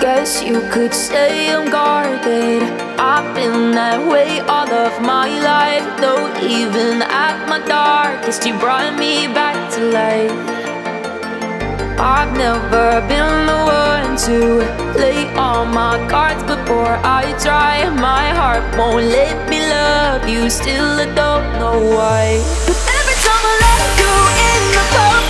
Guess you could say I'm guarded. I've been that way all of my life, though even at my darkest you brought me back to life. I've never been the one to play all my cards before I try. My heart won't let me love you, still I don't know why. But every time I let you in the cold,